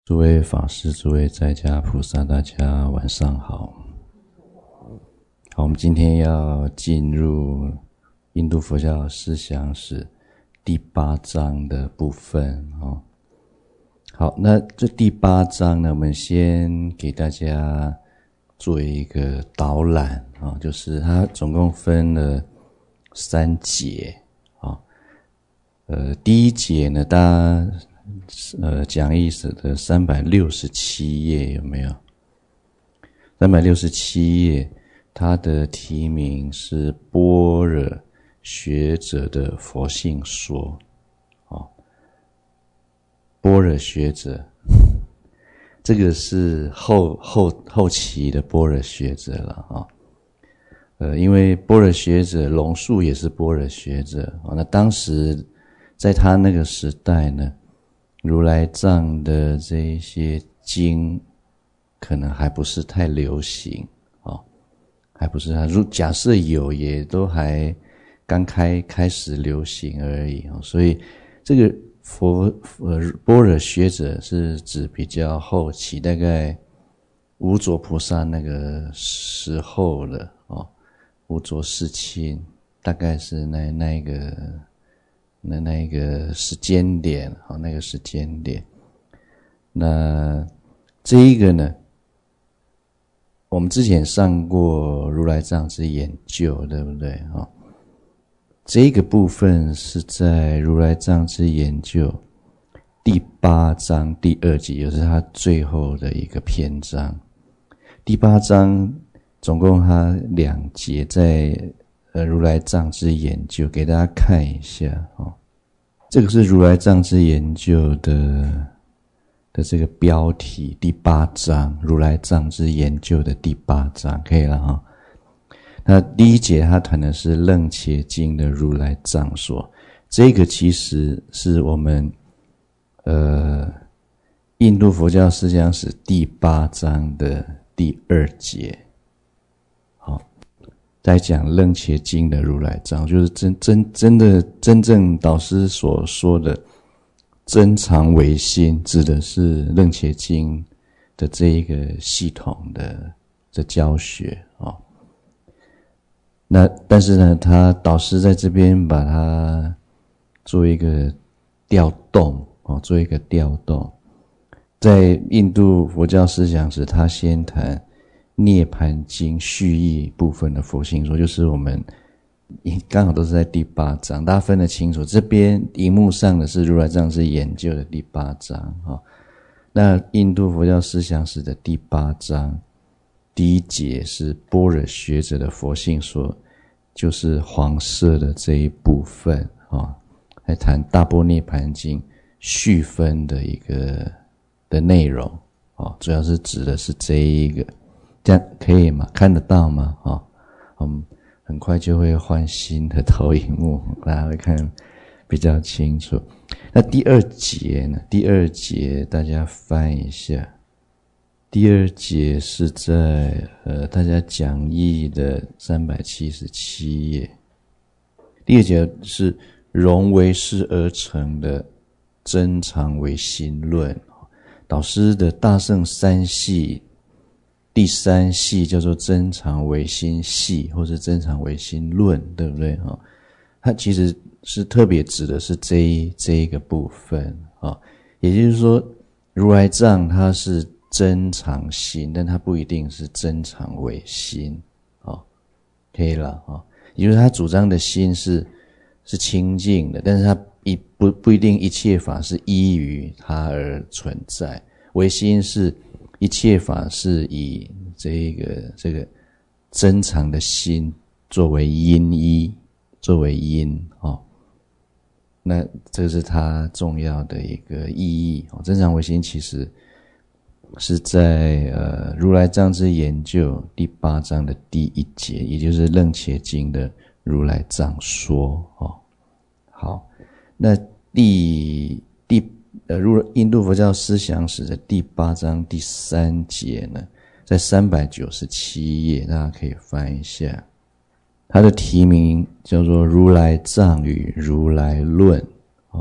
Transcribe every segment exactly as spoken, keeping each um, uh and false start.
诸位法师、诸位在家菩萨，大家晚上好。好，我们今天要进入印度佛教思想史第八章的部分哦。好，那这第八章呢，我们先给大家做一个导览啊，就是它总共分了三节啊。呃，第一节呢，大家呃讲义史的三百六十七页有没有？三百六十七页，它的题名是般若学者的佛性说。哦，般若学者，这个是后后后期的般若学者了啊、哦。呃，因为般若学者龙树也是般若学者啊、哦，那当时在他那个时代呢，如来藏的这一些经可能还不是太流行哦，还不是，如假设有也都还刚开开始流行而已哦，所以这个佛呃般若学者是指比较后期，大概无着菩萨那个时候了哦，无着世亲大概是那那一个那那个时间点好，那个时间点，那这一个呢，我们之前上过如来藏之研究，对不对？哦，这个部分是在如来藏之研究第八章第二节，也是它最后的一个篇章。第八章总共它两节，在呃如来藏之研究，给大家看一下哦。这个是如来藏之研究的的这个标题，第八章，如来藏之研究的第八章，可以了哈、哦。那第一节他谈的是楞伽经的如来藏说，这个其实是我们呃印度佛教思想史第八章的第二节。好，在讲楞伽经的如来藏，就是真真真的真正导师所说的真常唯心，指的是楞伽经的这一个系统的的教学哦。那但是呢，他导师在这边把它做一个调动哦，做一个调动。在印度佛教思想史，他先谈涅盘经序义部分的佛性说，就是我们刚好都是在第八章，大家分得清楚。这边荧幕上的是如来藏之研究的第八章啊、哦，那印度佛教思想史的第八章第一节是般若学者的佛性说，就是黄色的这一部分啊、哦，来谈大般涅盘经续分的一个的内容哦，主要是指的是这一个。这样可以吗？看得到吗？哦，我们很快就会换新的投影幕，大家会看比较清楚。那第二节呢？第二节大家翻一下，第二节是在呃大家讲义的三百七十七页。第二节是融为师而成的真常唯心论，导师的大乘三系。第三系叫做真常唯心系，或是真常唯心论，对不对？哦，它其实是特别指的是这一这一个部分啊、哦，也就是说，如来藏它是真常心，但它不一定是真常唯心哦，可以了啊、哦，也就是他主张的心是是清净的，但是它一不不一定一切法是依于它而存在，唯心是。一切法是以这个这个真常的心作为因依，作为因哦，那这是它重要的一个意义哦。真常唯心其实是在呃如来藏之研究第八章的第一节，也就是楞伽经的如来藏说哦。好，那第第。呃，入印度佛教思想史的第八章第三节呢，在三百九十七页，大家可以翻一下。它的题名叫做《如来藏与如来论》哦。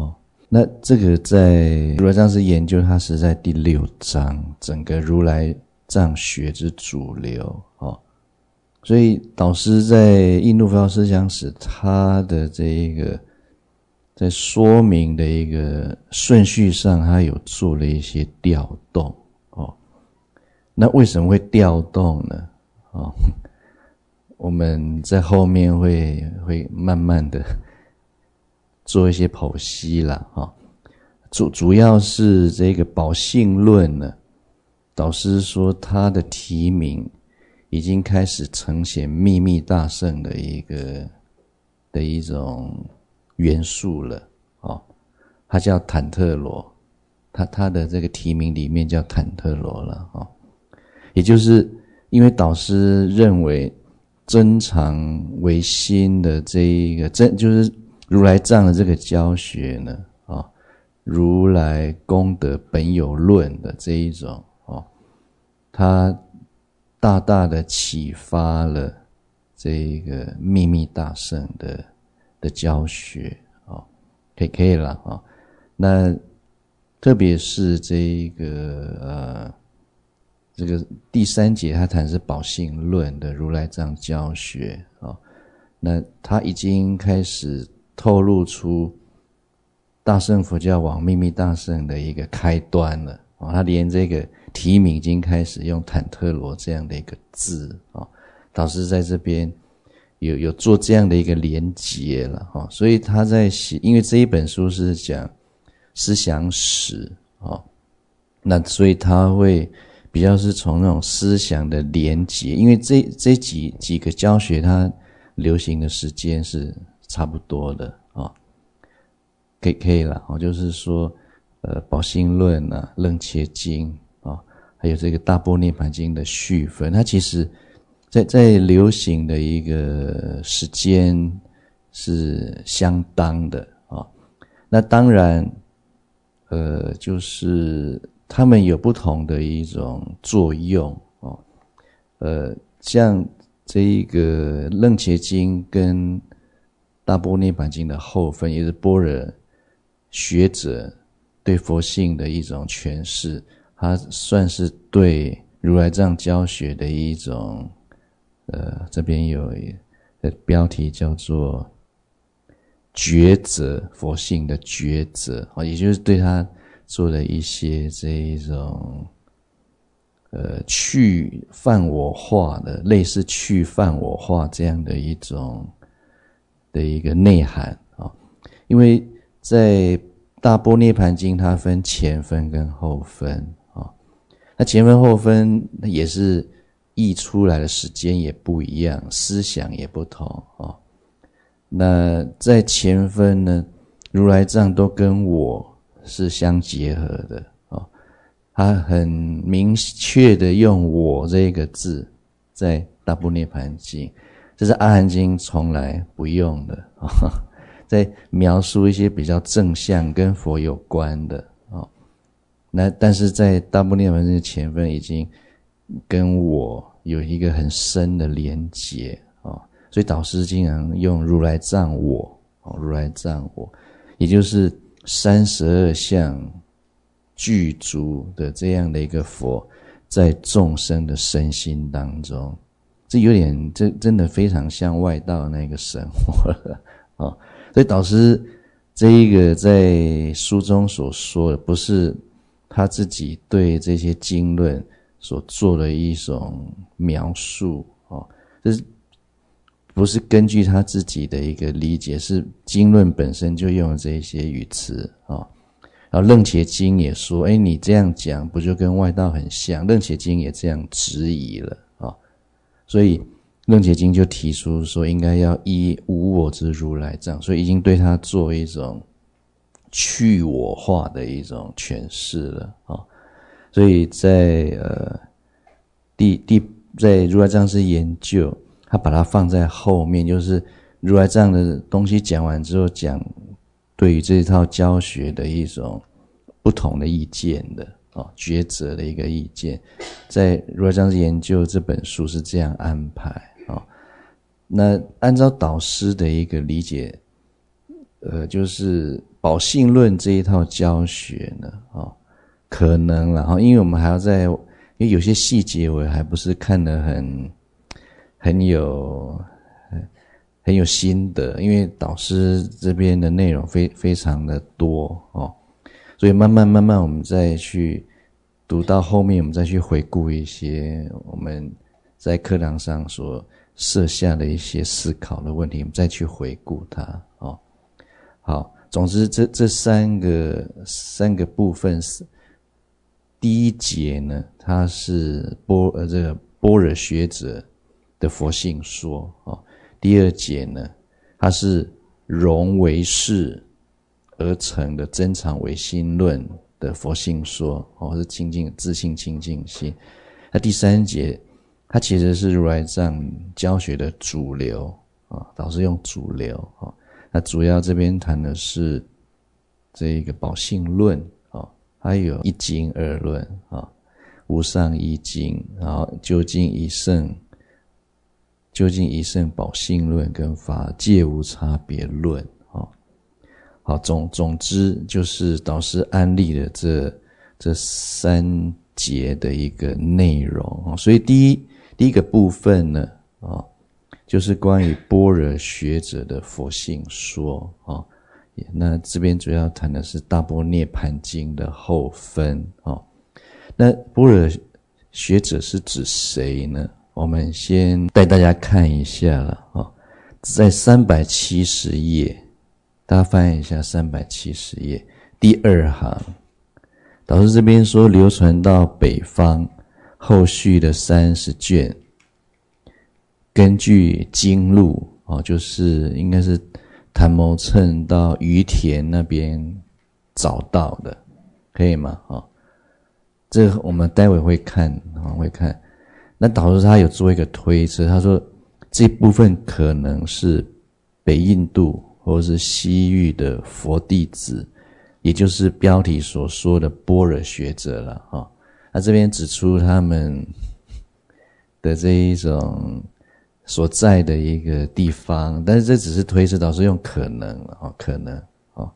那这个在如来藏师研究，它是在第六章，整个如来藏学之主流哦。所以导师在印度佛教思想史，他的这一个在说明的一个顺序上，他有做了一些调动哦。那为什么会调动呢？哦，我们在后面会会慢慢的做一些剖析啦，哈，主主要是这个宝性论呢，导师说他的题名已经开始呈现秘密大乘的一个的一种元素了，哦，它叫坦特罗，他他的这个题名里面叫坦特罗了，哦，也就是因为导师认为真常唯心的这一个真就是如来藏的这个教学呢，啊，如来功德本有论的这一种哦，它大大的启发了这一个秘密大乘的的教学哦，可以可以了啊，哦。那特别是这一个呃这个第三节，他谈是宝性论的如来藏教学啊，哦，那他已经开始透露出大乘佛教往秘密大乘的一个开端了啊，哦，他连这个题名已经开始用坦特罗这样的一个字啊，哦，导师在这边有有做这样的一个连结了哈，哦，所以他在写，因为这一本书是讲思想史啊，哦，那所以他会比较是从那种思想的连结，因为这这几几个教学它流行的时间是差不多的啊，哦，可以可以了哦，就是说呃宝性论啊、楞伽经啊，哦，还有这个大般涅盘经的续分，它其实在在流行的一个时间是相当的啊，哦。那当然呃就是他们有不同的一种作用哦，呃，像这一个楞伽经跟大般涅盘经的后分，也是般若学者对佛性的一种诠释，它算是对如来藏教学的一种，呃，这边有的标题叫做抉择，佛性的抉择，也就是对他做了一些这一种呃去犯我化的，类似去犯我化这样的一种的一个内涵啊，哦。因为在大般涅盘经它分前分跟后分啊，哦，那前分后分也是译出来的时间也不一样，思想也不同啊，哦。那在前分呢，如来藏都跟我是相结合的啊，哦，他很明确的用我这个字在大般涅盘经，这是阿含经从来不用的啊，哦，在描述一些比较正向跟佛有关的啊，哦，那但是在大般涅盘经的前分已经跟我有一个很深的连结啊，哦，所以导师经常用如来藏我，哦，如来藏我，也就是三十二相具足的这样的一个佛，在众生的身心当中，这有点，这真的非常像外道那个生活了啊，哦！所以导师这一个在书中所说的，不是他自己对这些经论所做的一种描述哦，这是不是根据他自己的一个理解，是经论本身就用了这一些语词啊，哦。然后楞伽经也说，哎，你这样讲不就跟外道很像？楞伽经也这样质疑了啊，哦。所以楞伽经就提出说，应该要依无我之如来藏，所以已经对他做一种去我化的一种诠释了啊，哦。所以在呃第第在如来藏师研究，他把它放在后面，就是如来藏的东西讲完之后，讲对于这一套教学的一种不同的意见的哦，抉择的一个意见，在如来藏师研究这本书是这样安排哦。那按照导师的一个理解，呃，就是宝性论这一套教学呢，哦，可能啦，因为我们还要在，因为有些细节我还不是看得很很有很有心得，因为导师这边的内容非非常的多哦，所以慢慢慢慢我们再去读到后面，我们再去回顾一些我们在课堂上所设下的一些思考的问题，我们再去回顾它哦。好，总之这这三个三个部分是第一节呢，它是般呃这个般若学者的佛性说哦。第二节呢，它是融唯识而成的真常唯心论的佛性说哦，是清净自性清净心。那第三节，它其实是如来藏教学的主流啊、哦，导师用主流啊、哦。那主要这边谈的是这个宝性论啊、哦，还有一经二论啊、哦，无上一经，然后究竟一圣。究竟一圣宝性论跟法界无差别论，哦，好，总总之就是导师安立的这这三节的一个内容，哦，所以第一第一个部分呢，哦，就是关于般若学者的佛性说，哦，那这边主要谈的是大般涅盘经的后分，哦，那般若学者是指谁呢？我们先带大家看一下了哦，在三百七十页，大家翻一下三百七十页第二行，导师这边说流传到北方后续的三十卷，根据经录哦，就是应该是谭谋称到于田那边找到的，可以吗？哦，这个我们待会会看啊，会看。那导师他有做一个推测，他说这部分可能是北印度或是西域的佛弟子，也就是标题所说的般若学者了哈。那这边指出他们的这一种所在的一个地方，但是这只是推测，导师用可能啊，可能啊，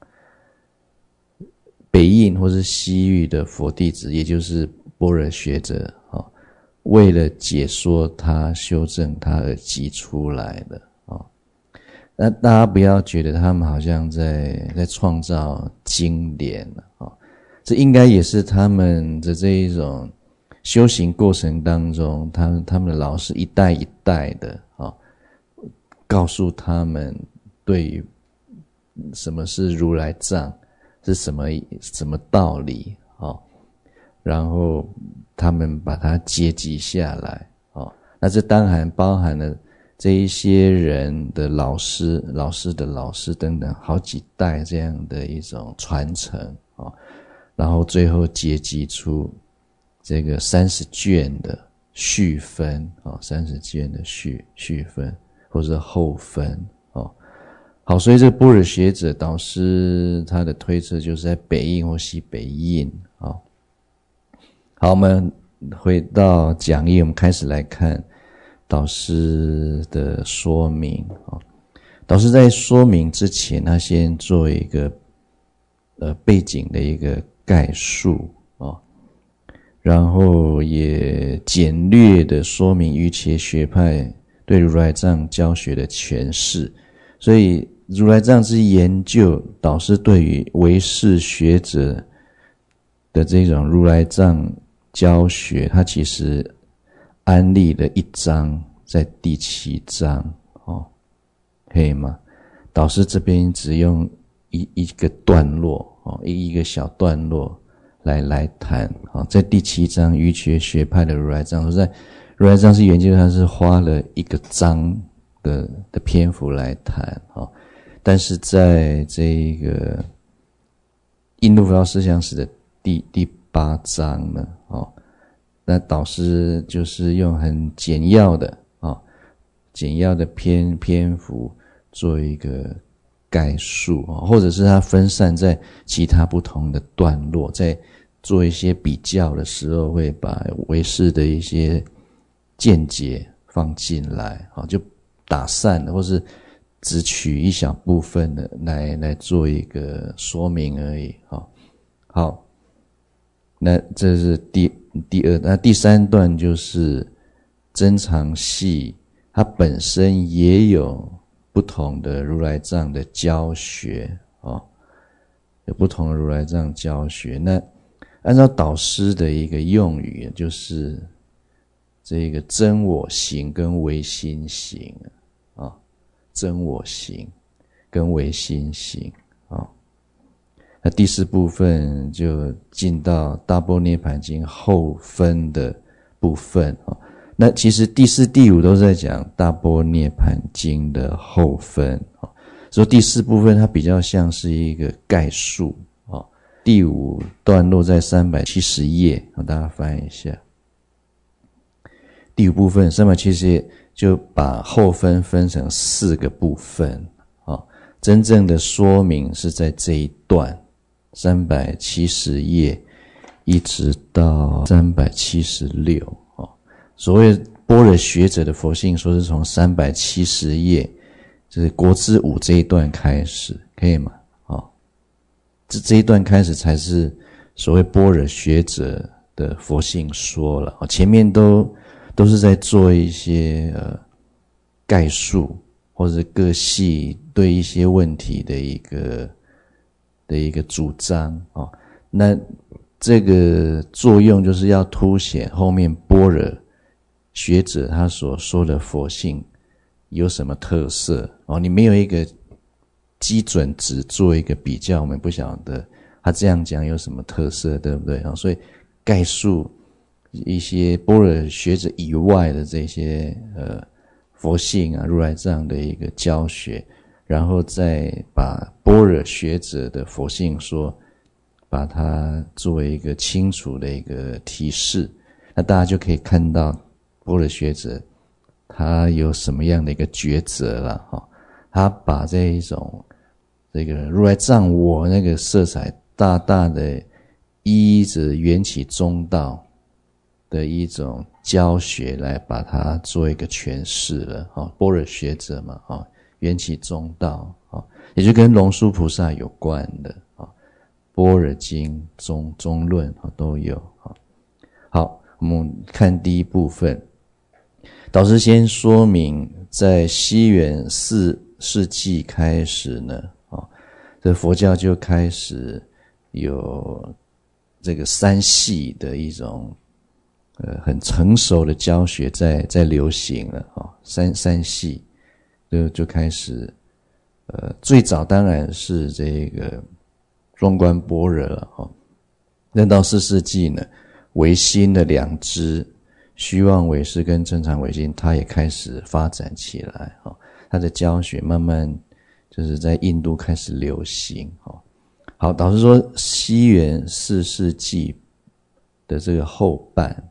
北印或是西域的佛弟子，也就是般若学者啊。为了解说他、修正他而挤出来的啊、哦，那大家不要觉得他们好像在在创造经典啊、哦，这应该也是他们的这一种修行过程当中，他们他们的老师一代一代的啊、哦，告诉他们对于什么是如来藏，是什么什么道理啊、哦，然后他们把它接集下来，哦，那这当然包含了这一些人的老师、老师的老师等等好几代这样的一种传承，哦，然后最后结集出这个三十卷的续分，哦，三十卷的续续分或者后分，哦，好，所以这个般若学者导师他的推测就是在北印或西北印，哦。好，我们回到讲义，我们开始来看导师的说明啊。导师在说明之前，他先做一个呃背景的一个概述啊，然后也简略的说明瑜伽学派对如来藏教学的诠释。所以如来藏之研究，导师对于唯识学者的这种如来藏教学，它其实安立了一章，在第七章哦，可以吗？导师这边只用一一个段落哦，一一个小段落来来谈哦，在第七章瑜伽学派的如来藏，在如来藏是研究，它是花了一个章的的篇幅来谈哦，但是在这个印度佛教思想史的第第八章呢，哦，那导师就是用很简要的哦，简要的篇篇幅做一个概述哦，或者是他分散在其他不同的段落，在做一些比较的时候，会把唯识的一些见解放进来，哦，就打散了，或是只取一小部分的来来做一个说明而已。好，好，那这是第第二，那第三段就是增长系，它本身也有不同的如来藏的教学哦，有不同的如来藏教学。那按照导师的一个用语，就是这个真我行跟唯心行啊，真我行跟唯心行啊。那第四部分就进到大般涅盘经后分的部分啊。那其实第四、第五都是在讲大般涅盘经的后分啊，所以第四部分它比较像是一个概述啊。第五段落在三百七十页，让大家翻一下。第五部分三百七十页就把后分分成四个部分啊，真正的说明是在这一段三百七十页一直到三百七十六啊。所谓般若学者的佛性说是从三百七十页，就是国之五这一段开始，可以吗？这这一段开始才是所谓般若学者的佛性说了，前面都都是在做一些呃概述或者各系对一些问题的一个的一个主张哦。那这个作用就是要凸显后面般若学者他所说的佛性有什么特色哦。你没有一个基准值做一个比较，我们不晓得他这样讲有什么特色，对不对？所以概述一些般若学者以外的这些呃佛性啊、如来藏的一个教学，然后再把般若学者的佛性说，把它作为一个清楚的一个提示，那大家就可以看到般若学者他有什么样的一个抉择了哈。他把这一种这个如来藏我那个色彩大大的依着缘起中道的一种教学来把它做一个诠释了啊，般若学者嘛啊，缘起中道啊，也就跟龙树菩萨有关的啊，般若经中中论啊都有啊。好，我们看第一部分，导师先说明，在西元四世纪开始呢，啊，这佛教就开始有这个三系的一种呃很成熟的教学在在流行了啊，三三系就就开始呃最早当然是这个庄观般若了啊，那到四世纪呢，唯心的两支虚妄唯识跟正常唯心，它也开始发展起来啊。他的教学慢慢就是在印度开始流行。好，导师说西元四世纪的这个后半，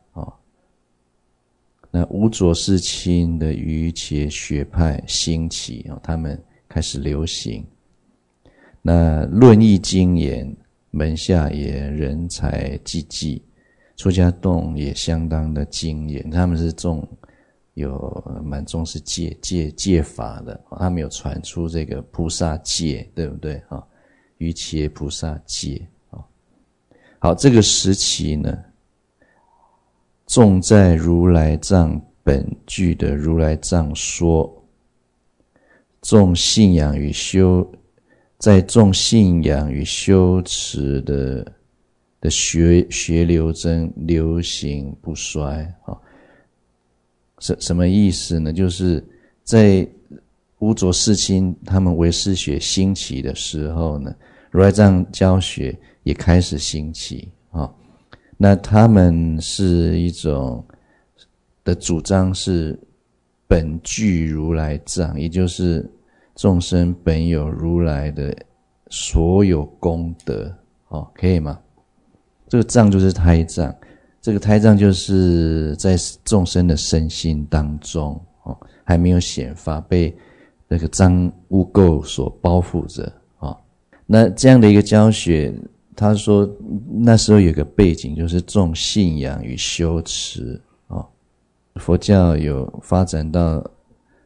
那无着世亲的瑜伽学派兴起，他们开始流行。那论义精研门下也人才济济，出家洞也相当的精研，他们是重有蛮重视戒戒戒法的，他们有传出这个菩萨戒，对不对啊？瑜伽菩萨戒啊。好，这个时期呢，重在如来藏本具的如来藏说，重信仰与修，在重信仰与修持的的学学流增流行不衰啊。什什么意思呢？就是在无着世亲他们唯识学兴起的时候呢，如来藏教学也开始兴起啊。那他们是一种的主张是本具如来藏，也就是众生本有如来的所有功德，哦，可以吗？这个藏就是胎藏。这个胎藏就是在众生的身心当中，哦，还没有显发，被那个脏污垢所包覆着啊，哦。那这样的一个教学，他说那时候有个背景，就是重信仰与修持啊，哦。佛教有发展到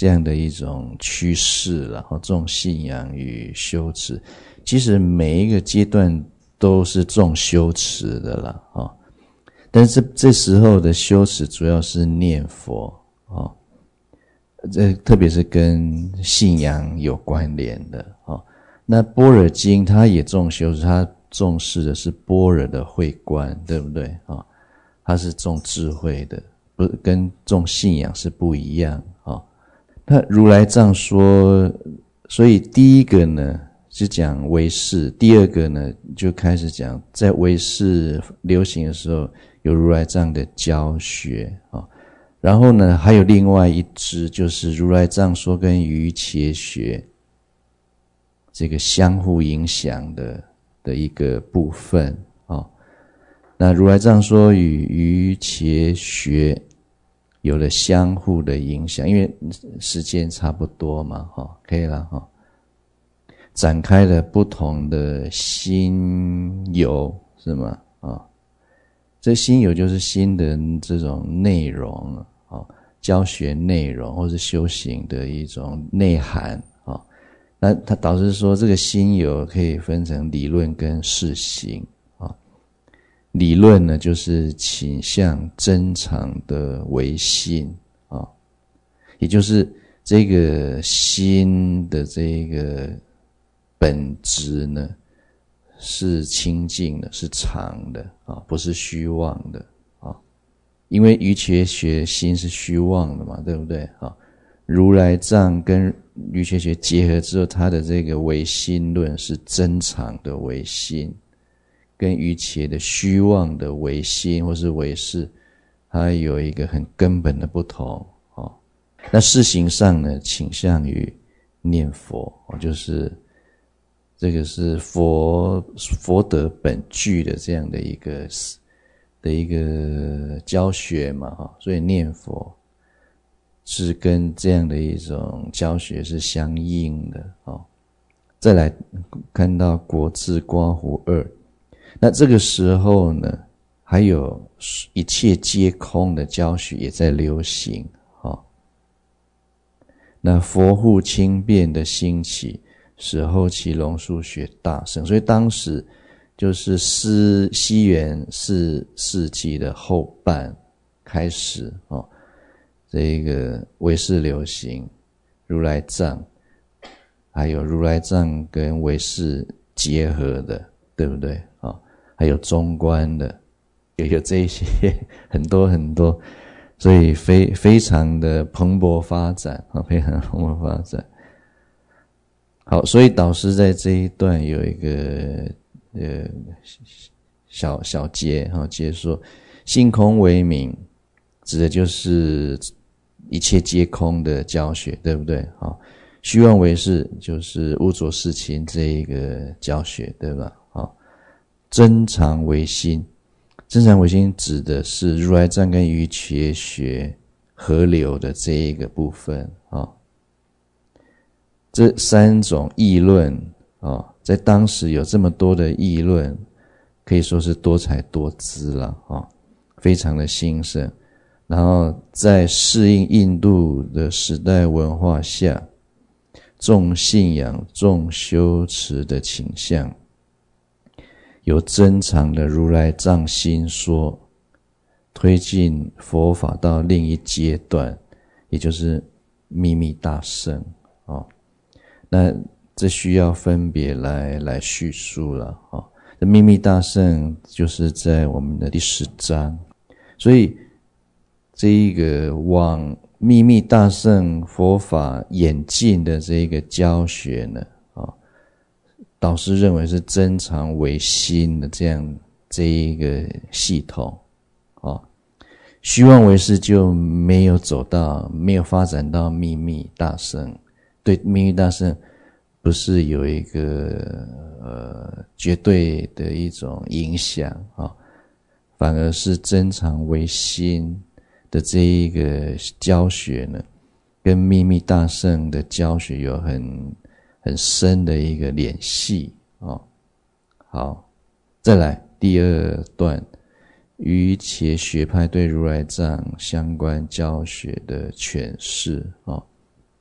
这样的一种趋势，然后重信仰与修持。其实每一个阶段都是重修持的啦，哦，但是这时候的修持主要是念佛，哦，这特别是跟信仰有关联的，哦。那般若经它也重修持，它重视的是般若的慧观，对不对？哦，它是重智慧的，不跟重信仰是不一样，哦。那如来藏说，所以第一个呢是讲唯识，第二个呢就开始讲在唯识流行的时候有如来藏的教学，哦。然后呢还有另外一支就是如来藏说跟瑜伽学这个相互影响的的一个部分，哦。那如来藏说与瑜伽学有了相互的影响，因为时间差不多嘛，哦，可以了，哦。展开了不同的心游，是吗？啊，这心游就是新的这种内容啊，教学内容或是修行的一种内涵啊。那他导师说，这个心游可以分成理论跟试行啊。理论呢，就是倾向真常的唯心啊，也就是这个心的这个本质呢是清净的，是常的啊，不是虚妄的啊。因为瑜伽学心是虚妄的嘛，对不对啊？如来藏跟瑜伽学结合之后，它的这个唯心论是真常的唯心，跟瑜伽的虚妄的唯心或是唯识，它有一个很根本的不同啊。那事行上呢，倾向于念佛，就是这个是佛佛德本具的这样的一个的一个教学嘛，哈，所以念佛是跟这样的一种教学是相应的，哦。再来看到国字刮胡二，那这个时候呢，还有一切皆空的教学也在流行，哦。那佛护轻便的兴起，使后期龙树学大盛，所以当时就是西西元四世纪的后半开始，哦，这个唯识流行，如来藏，还有如来藏跟唯识结合的，对不对？哦，还有中观的，也有这些很多很多，所以非非常的蓬勃发展，哦，非常蓬勃发展。好，所以导师在这一段有一个呃小小节哈，节说性空为名，指的就是一切皆空的教学，对不对？好，虚妄为事就是无着世情这一个教学，对吧？好，真常为心，真常为心指的是如来藏跟瑜伽学合流的这一个部分啊。这三种议论啊，在当时有这么多的议论，可以说是多彩多姿了啊，非常的兴盛。然后在适应印度的时代文化下，重信仰、重修持的倾向，由真常的如来藏心说，推进佛法到另一阶段，也就是秘密大乘啊。那这需要分别来来叙述了啊。这秘密大乘就是在我们的第十章，所以这一个往秘密大乘佛法演进的这一个教学呢，啊，导师认为是真常为心的这样这一个系统啊。虚妄为事就没有走到，没有发展到秘密大乘。对秘密大乘不是有一个呃绝对的一种影响啊，反而是真常为心的这一个教学呢，跟秘密大乘的教学有很很深的一个联系啊。好，再来第二段，瑜伽学派对如来藏相关教学的诠释啊。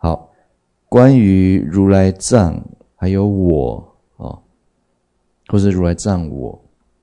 好，关于如来藏还有我哦，或是如来藏我，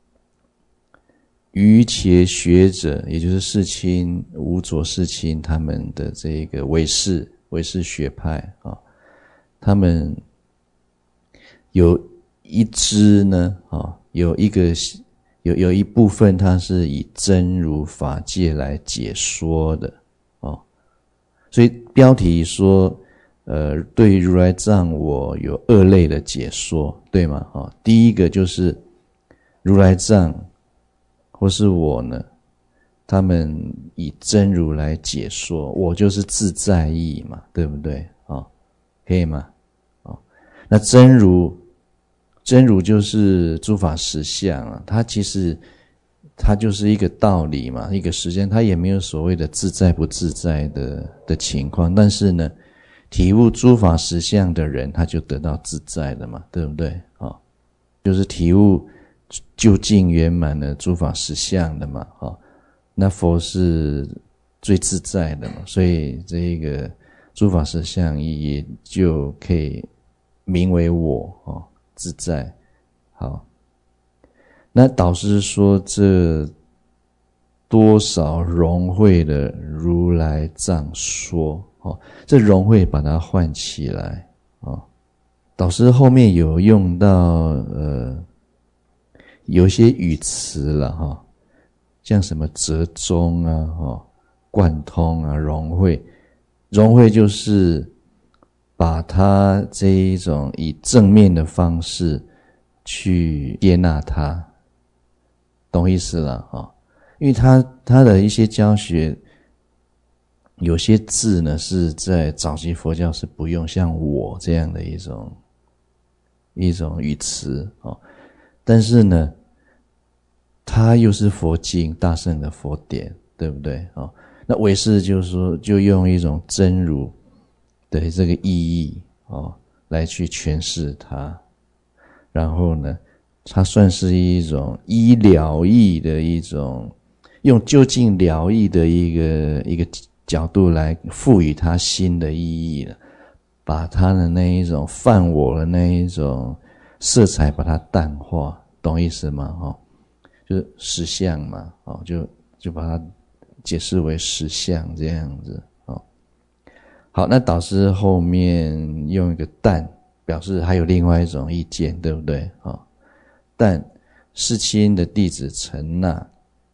瑜伽学者，也就是世亲无着世亲他们的这个唯识唯识学派啊、哦，他们有一支呢啊、哦，有一个有有一部分它是以真如法界来解说的哦，所以标题说呃对如来藏我有二类的解说，对吗？哦，第一个就是如来藏或是我呢，他们以真如来解说，我就是自在意嘛，对不对？哦，可以吗？哦，那真如，真如就是诸法实相啊，它其实它就是一个道理嘛，一个实相，它也没有所谓的自在不自在的的情况，但是呢，体悟诸法实相的人，他就得到自在了嘛，对不对？哦，就是体悟究竟圆满的诸法实相的嘛，哦，那佛是最自在的嘛，所以这个诸法实相也就可以名为我哦，自在。好，那导师说这多少融会的如来藏说哦，这融会把它换起来哦。导师后面有用到呃。有一些语词了哈，像什么折中啊、哈贯通啊、融会，融会就是把它这一种以正面的方式去接纳它，懂意思了哈？因为他他的一些教学，有些字呢是在早期佛教是不用像我这样的一种一种语词哦。但是呢，它又是佛经大圣的佛典，对不对？哦，那唯识就是说，就用一种真如的这个意义哦，来去诠释它。然后呢，它算是一种医疗义的一种，用究竟疗义的一个一个角度来赋予它新的意义了，把它的那一种犯我的那一种色彩把它淡化，懂意思吗？哦，就是实相嘛，哦，就就把它解释为实相这样子哦。好，那导师后面用一个但，表示还有另外一种意见，对不对？哦，但世亲的弟子陈那，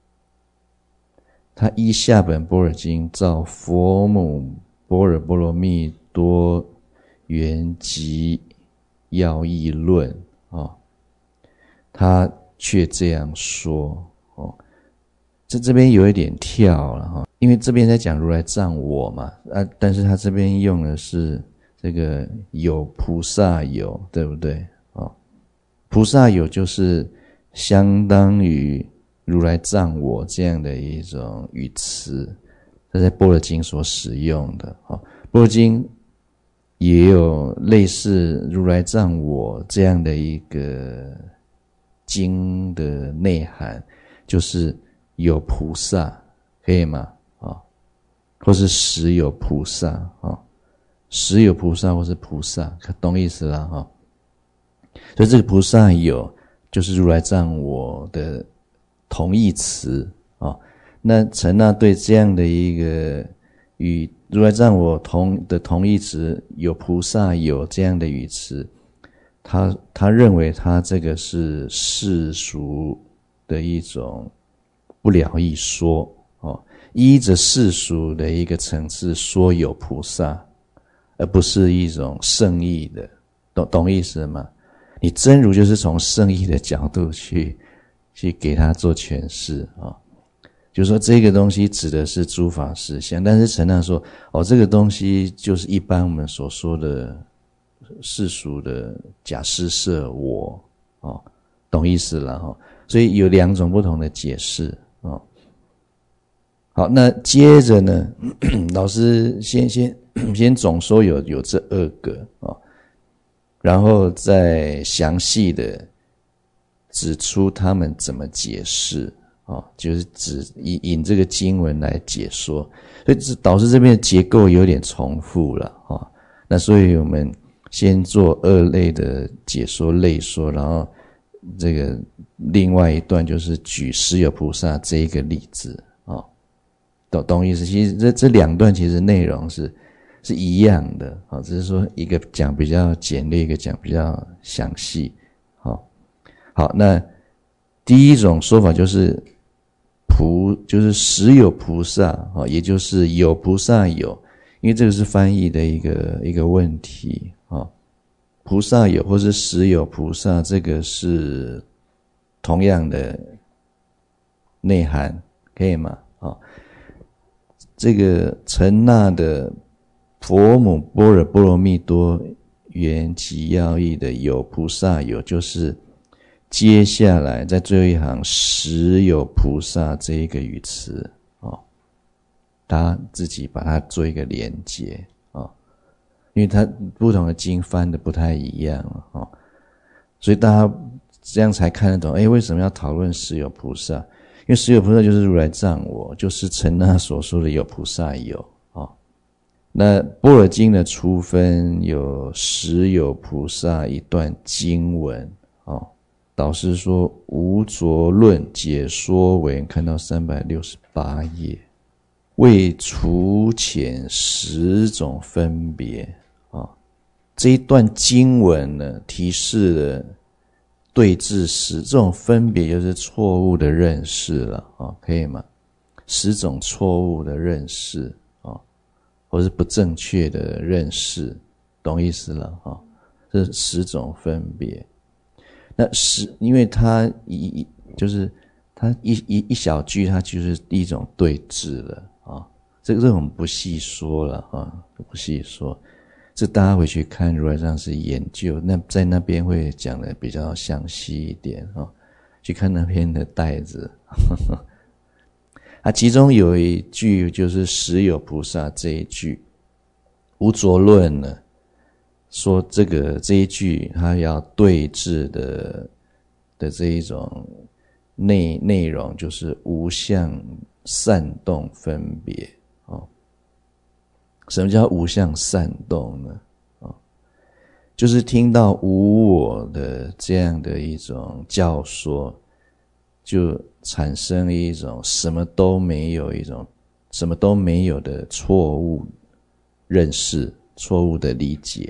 他依下本般若经照佛母般若波罗蜜多圆寂要义论哦，他却这样说哦，这这边有一点跳了哈，因为这边在讲如来藏我嘛，啊，但是他这边用的是这个有菩萨有，对不对？哦，菩萨有就是相当于如来藏我这样的一种语词，这在般若经所使用的哦，般若经也有类似如来藏我这样的一个经的内涵，就是有菩萨，可以吗？哦，或是实有菩萨哦，实有菩萨或是菩萨，懂意思了哈、哦？所以这个菩萨有就是如来藏我的同义词哦。那陈那对这样的一个与如来藏我同的同义词有菩萨有这样的语词，他他认为他这个是世俗的一种不了义说哦，依着世俗的一个层次说有菩萨，而不是一种圣义的，懂懂意思吗？你真如就是从圣义的角度去去给他做诠释啊、哦，就是说这个东西指的是诸法实相，但是陈那说哦，这个东西就是一般我们所说的世俗的假施设我哦，懂意思了哈、哦？所以有两种不同的解释哦。好，那接着呢，老师先先先总说有有这二个哦。然后再详细的指出他们怎么解释哦，就是指引引这个经文来解说，所以导致这边的结构有点重复了哦。 那所以我们先做二类的解说类说，然后这个另外一段就是举十有菩萨这一个例子哦，懂懂意思？其实这这两段其实内容是是一样的，哦，只是说一个讲比较简略，一个讲比较详细。好，好，那第一种说法就是菩，就是实有菩萨，哦，也就是有菩萨有，因为这个是翻译的一个一个问题，哦，菩萨有或是实有菩萨，这个是同样的内涵，可以吗？哦，这个陈那的佛母般若波罗蜜多圆寂要义的有菩萨有，就是接下来在最后一行实有菩萨这一个语词，哦，大家自己把它做一个连结，哦，因为它不同的经翻的不太一样，哦，所以大家这样才看得懂，诶，为什么要讨论实有菩萨？因为实有菩萨就是如来藏我，就是陈那所说的有菩萨有，哦，那般若经的初分有实有菩萨一段经文，哦，导师说无着论解说文，看到三百六十八页，为除前十种分别，哦，这一段经文呢，提示了对治十这种分别，就是错误的认识了，哦，可以吗？十种错误的认识，哦，或是不正确的认识，懂意思了，哦，这十种分别。那十，因为它一就是它一一一小句，它就是一种对治了啊，哦，这个这种不细说了啊，哦，不细说。这大家回去看如来藏是研究，那在那边会讲的比较详细一点，哦，去看那边的带子。啊，其中有一句就是实有菩萨这一句，无着论呢说这个这一句他要对治的的这一种内内容就是无相散动分别，哦。什么叫无相散动呢？哦，就是听到无我的这样的一种教说，就产生一种什么都没有，一种什么都没有的错误认识，错误的理解，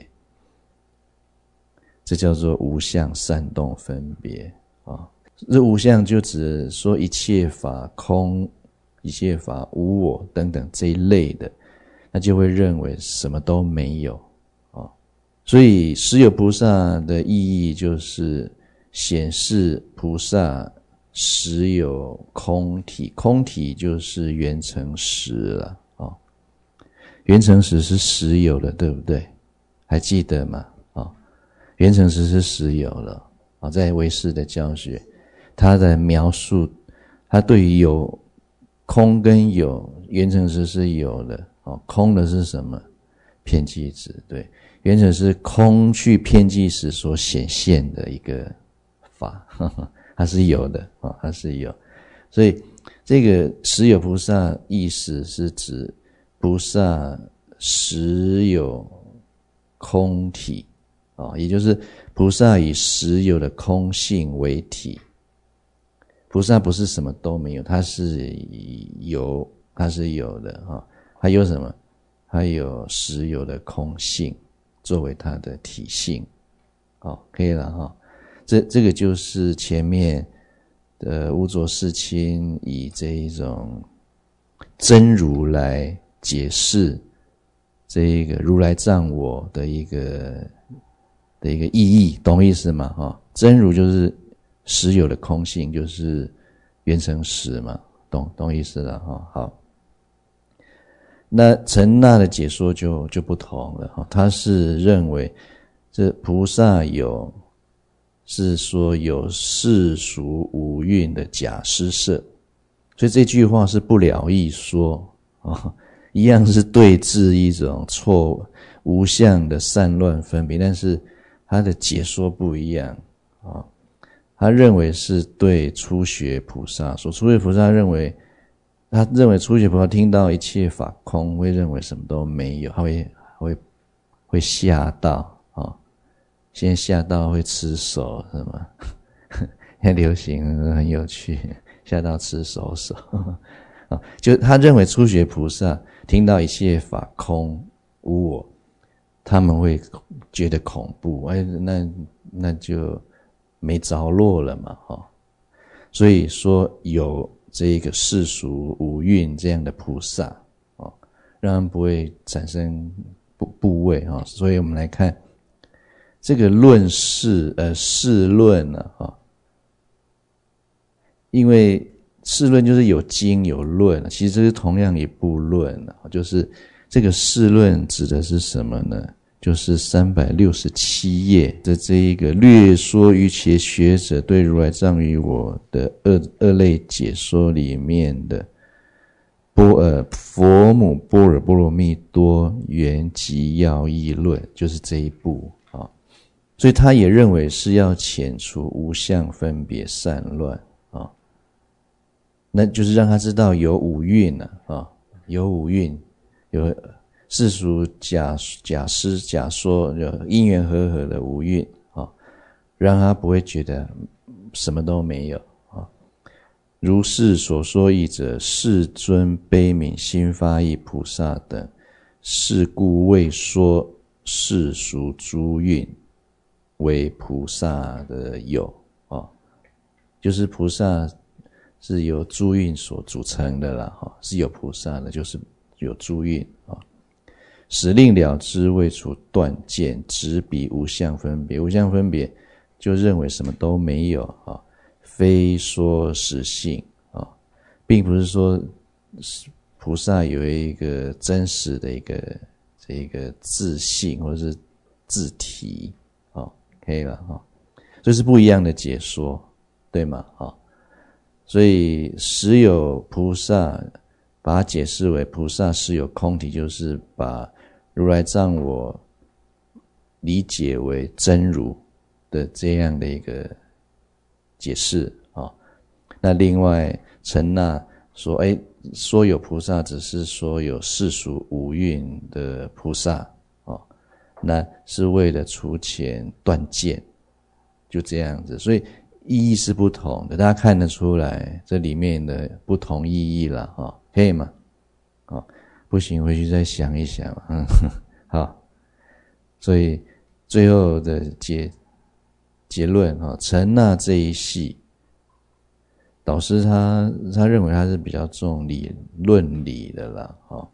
这叫做无相散动分别啊，哦。这无相就指说一切法空，一切法无我等等这一类的，那就会认为什么都没有，哦，所以实有菩萨的意义就是显示菩萨实有空体，空体就是缘成实了，哦，缘成实是实有的，对不对？还记得吗？哦，缘成实是实有了，哦，在唯识的教学，他的描述，他对于有空跟有，缘成实是有的。哦，空的是什么？遍计执，对，缘成是空去遍计时所显现的一个法，呵呵，它是有的，哦，它是有。所以这个实有菩萨意思是指菩萨实有空体，哦，也就是菩萨以实有的空性为体。菩萨不是什么都没有，它是有，它是有的，哦，还有什么？还有实有的空性作为它的体性，哦，可以了哈，哦。这这个就是前面的无着世亲以这一种真如来解释这一个如来藏我的一个的一个意义，懂意思吗？哦，真如就是实有的空性，就是缘成实嘛，懂懂意思了哈，哦。好。那陈那的解说就就不同了，他是认为这菩萨有是说有世俗五蕴的假施设，所以这句话是不了义说，哦，一样是对治一种错无相的散乱分别，但是他的解说不一样，哦，他认为是对初学菩萨说，初学菩萨认为他认为初学菩萨听到一切法空，会认为什么都没有，他会会会吓到哦，现在吓到会吃手是吗？现在流行很有趣，吓到吃手手啊，就他认为初学菩萨听到一切法空无我，他们会觉得恐怖，哎，那那就没着落了嘛，哈、哦。所以说有这个世俗五蕴这样的菩萨哦，让他们不会产生部部位哈、哦。所以我们来看这个论事呃事论呢哈、哦，因为事论就是有经有论，其实这是同样一部论，就是这个事论指的是什么呢？就是三百六十七页的这一个略说于其学者对如来藏于我的二二类解说里面的波呃佛母般若波罗蜜多圆寂要义论，就是这一部啊。所以他也认为是要遣除无相分别散乱啊，那就是让他知道有五蕴啊，啊有五蕴，有世俗假假施假说有因缘和合的五蕴啊，让他不会觉得什么都没有啊。如是所说义者，世尊悲悯心发意菩萨等，是故未说世俗诸蕴为菩萨的有啊，就是菩萨是由诸蕴所组成的啦，哈，是有菩萨的，就是有诸蕴啊。使令了知未除断见，执彼无相分别，无相分别就认为什么都没有啊，非说实性啊，并不是说菩萨有一个真实的一个这个自性或者是自体啊，可以了啊，这是不一样的解说，对吗？啊，所以实有菩萨把它解释为菩萨实有空体，就是把如来藏我理解为真如的这样的一个解释啊。那另外陈那说，哎，说有菩萨只是说有世俗五蕴的菩萨啊，那是为了除前断见，就这样子，所以意义是不同的，大家看得出来这里面的不同意义了哈，可以吗？啊，不行回去再想一想，嗯，好，所以最后的结结论哈，陈那这一系，导师他他认为他是比较重理论理的啦，哈，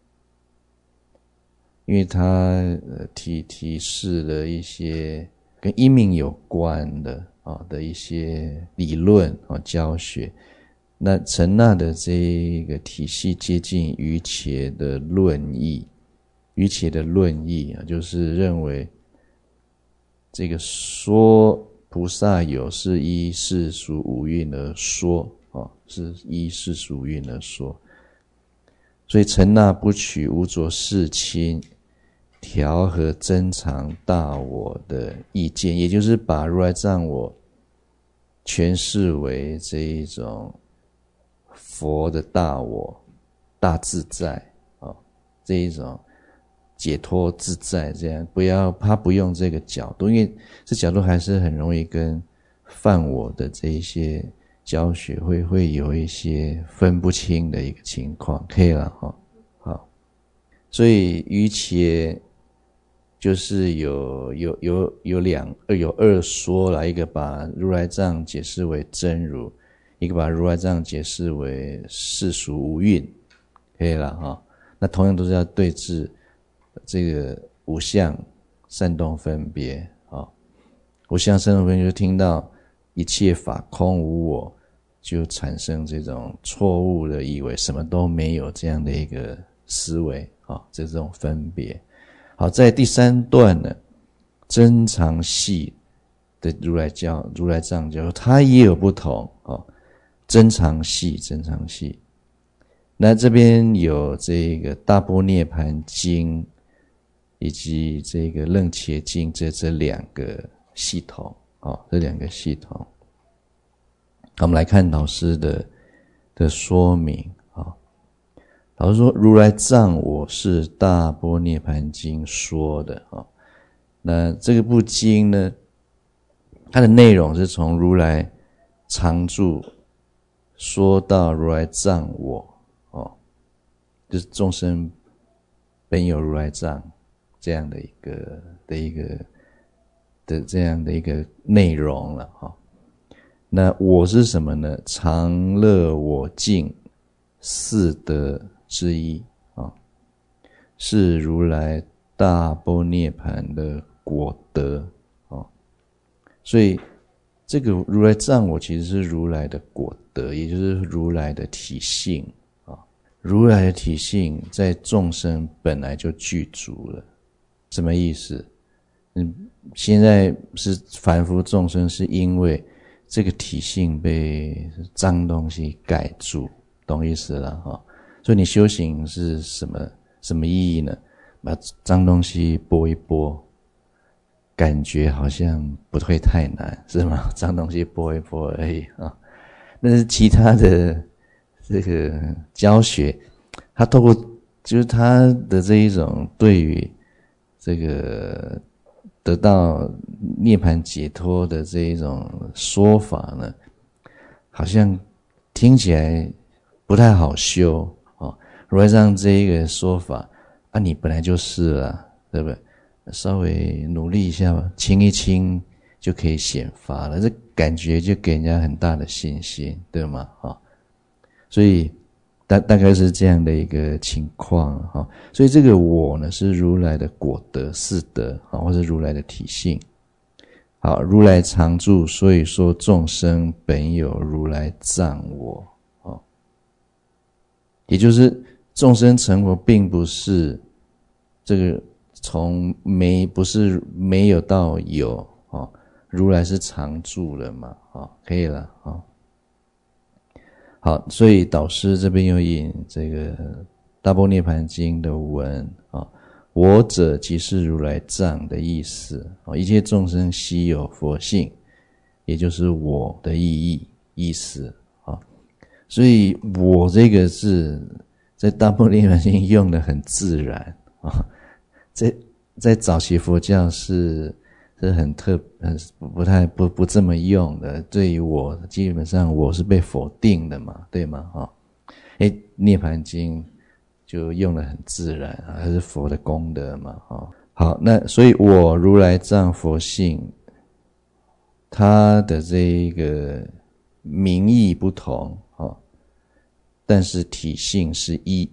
因为他呃提提示了一些跟因命有关的啊的一些理论啊教学。那陈那的这个体系接近瑜伽的论义，瑜伽的论义啊，就是认为这个说菩萨有是依世俗五蕴而说啊，是依世俗五蕴而说，所以陈那不取无着世亲调和增长大我的意见，也就是把如来藏我诠释为这一种佛的大我大自在啊，这一种解脱自在，这样不要他不用这个角度，因为这角度还是很容易跟泛我的这一些教学会会有一些分不清的一个情况，可以了哈。好，所以瑜伽就是有有有有两有二说了，一个把如来藏解释为真如，一个把如来藏解释为世俗无蕴，可以了哈。那同样都是要对治这个无相煽动分别啊，无相煽动分别就听到一切法空无我，就产生这种错误的以为什么都没有这样的一个思维啊，这种分别。好，在第三段呢，增长系的如来教如来藏教，它也有不同哦。增长系增长系，那这边有这个大般涅盘经以及这个楞伽经这这两个系统哦，这两个系统。我们来看老师的的说明啊、哦。 老实说，如来藏我是大般涅盘经说的啊。那这个部经呢，它的内容是从如来常住说到如来藏我哦，就是众生本有如来藏这样的一个的一个的这样的一个内容了哈。那我是什么呢？常乐我净四德之一啊，是如来大般涅盘的果德啊。所以这个如来藏我其实是如来的果德，也就是如来的体性啊。如来的体性在众生本来就具足了，什么意思？嗯，现在是凡夫众生，是因为这个体性被脏东西盖住，懂意思了哈。所以你修行是什么什么意义呢？把脏东西拨一拨，感觉好像不会太难，是吗？脏东西拨一拨而已啊。但是其他的这个教学，他透过就是他的这一种对于这个得到涅槃解脱的这一种说法呢，好像听起来不太好修啊。如来藏这一个说法啊，你本来就是了，对不对？稍微努力一下吧，清一清就可以显发了，这感觉就给人家很大的信心，对吗？啊，所以大大概是这样的一个情况哈。所以这个我呢，是如来的果德四德啊，或是如来的体性。好，如来常住，所以说众生本有如来藏我啊，也就是众生成佛并不是这个从没不是没有到有啊，如来是常住了嘛啊，可以了啊。好，所以导师这边又引这个大般涅盘经的文啊，我者即是如来藏的意思啊，一切众生悉有佛性，也就是我的意义意思啊。所以我这个字在大般涅盘经用的很自然啊，在在早期佛教是是很特很不太不不这么用的。对于我基本上我是被否定的嘛，对吗？哈、哦，诶，涅盘经就用得很自然啊，它是佛的功德嘛，哈、哦。好，那所以我如来藏佛性，它的这一个名义不同啊、哦，但是体性是一，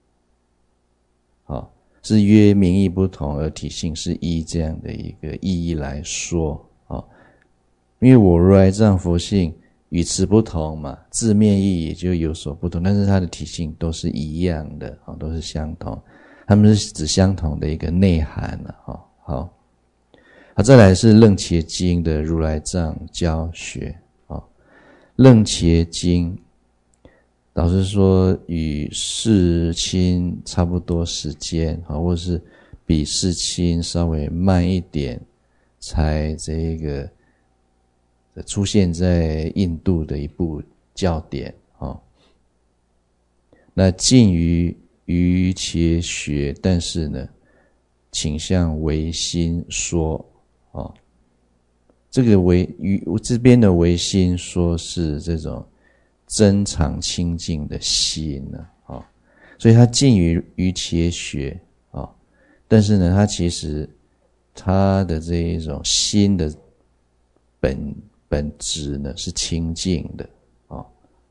好、哦。是约名义不同而体性是一这样的一个意义来说啊，因为我如来藏佛性语词不同嘛，字面意义就有所不同，但是它的体性都是一样的啊，都是相同，它们是指相同的一个内涵了啊。好，好，再来是楞伽经的如来藏教学啊，楞伽经。老师说与世亲差不多时间啊，或是比世亲稍微慢一点才这个出现在印度的一部教典啊。那近于瑜伽学，但是呢倾向唯心说啊。这个唯于这边的唯心说是这种真常清净的心呢，啊，所以它近于瑜伽学啊，但是呢，它其实它的这一种心的本本质呢是清净的啊，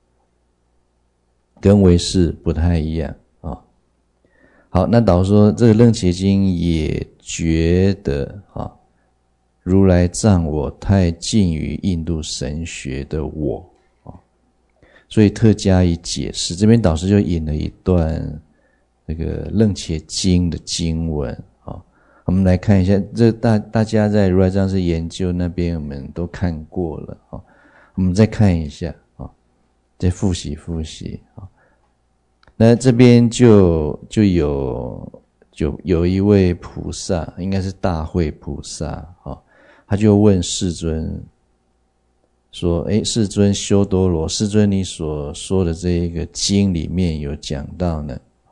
跟唯识不太一样啊。好，那导说这个楞伽经也觉得啊，如来藏我太近于印度神学的我。所以特加以解释，这边导师就引了一段那个楞伽经的经文啊，我们来看一下，这大大家在如来藏师研究那边我们都看过了啊，我们再看一下啊，再复习复习啊。那这边就就有就有一位菩萨，应该是大慧菩萨啊，他就问世尊。说，诶，世尊修多罗，世尊你所说的这一个经里面有讲到呢，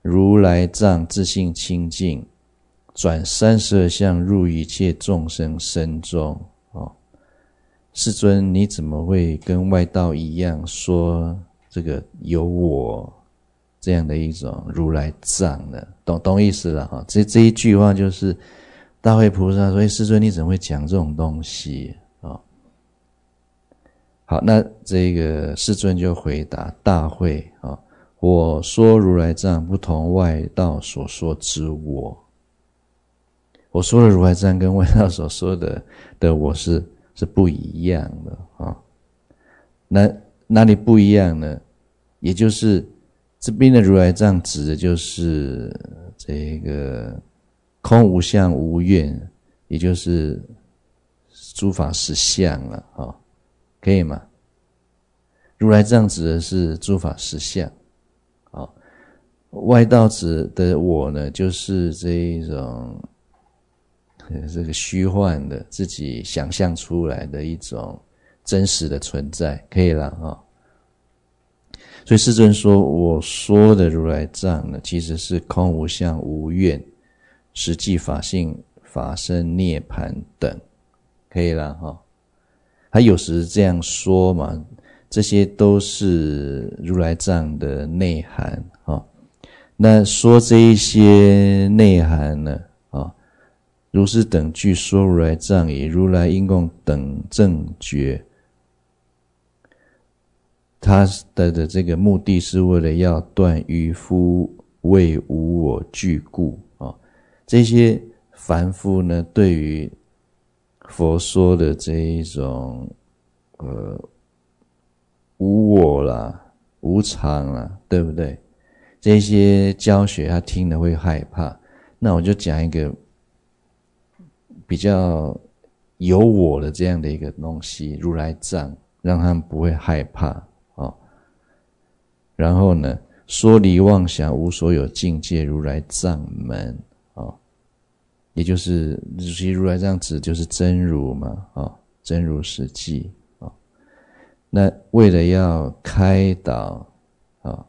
如来藏自性清净，转三十二相入一切众生身中。哦，世尊，你怎么会跟外道一样说这个有我这样的一种如来藏呢？懂懂意思了哈？这这一句话就是大慧菩萨说：“世尊，你怎么会讲这种东西？”啊，好，那这个世尊就回答大慧啊。我说如来藏不同外道所说之我，我说的如来藏跟外道所说的的我是是不一样的啊。那哪里不一样呢？也就是这边的如来藏指的就是这个空无相无愿，也就是诸法实相了啊，可以吗？如来藏指的是诸法实相。外道指的我呢，就是这一种这个虚幻的自己想象出来的一种真实的存在，可以了哈。所以世尊说，我说的如来藏呢，其实是空无相无愿，实际法性法身涅槃等，可以了哈。他有时这样说嘛，这些都是如来藏的内涵哈。那说这一些内涵呢，啊，如是等句说如来藏以如来应供等正觉，他的的这个目的是为了要断愚夫为无我惧故啊，这些凡夫呢，对于佛说的这一种呃无我啦、无常啦，对不对？这些教学他听了会害怕，那我就讲一个比较有我的这样的一个东西，如来藏，让他们不会害怕哦。然后呢，说离妄想无所有境界如来藏门哦，也就是其实如来藏指就是真如嘛，哦，真如实际哦。那为了要开导哦，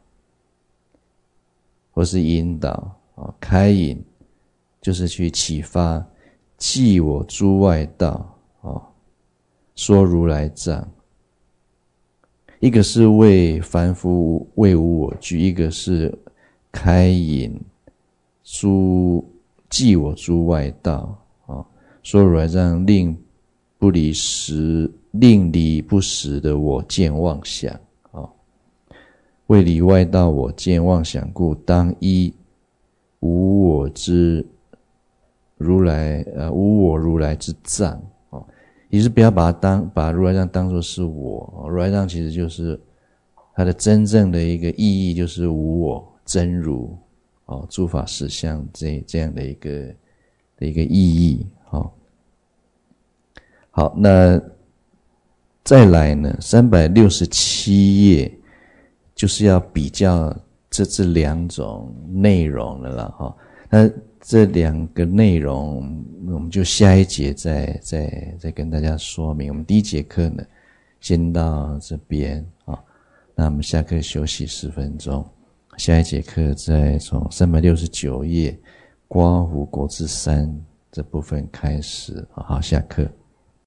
或是引导啊，开引就是去启发，记我诸外道啊，说如来藏。一个是为凡夫为无我惧，一个是开引诸记我诸外道啊，说如来藏令不离实，令离不实的我见妄想。为离外道我见妄想故，当依无我之如来呃无我如来之藏哦，也是不要把它当把如来藏当作是我，哦，如来藏其实就是它的真正的一个意义，就是无我真如哦，诸法实相这这样的一个的一个意义哦。好，那再来呢，三百六十七页。就是要比较这这两种内容了啦哈。那这两个内容，我们就下一节再再再跟大家说明。我们第一节课呢，先到这边啊。那我们下课休息十分钟，下一节课再从三百六十九页刮胡国字三这部分开始。好，下课。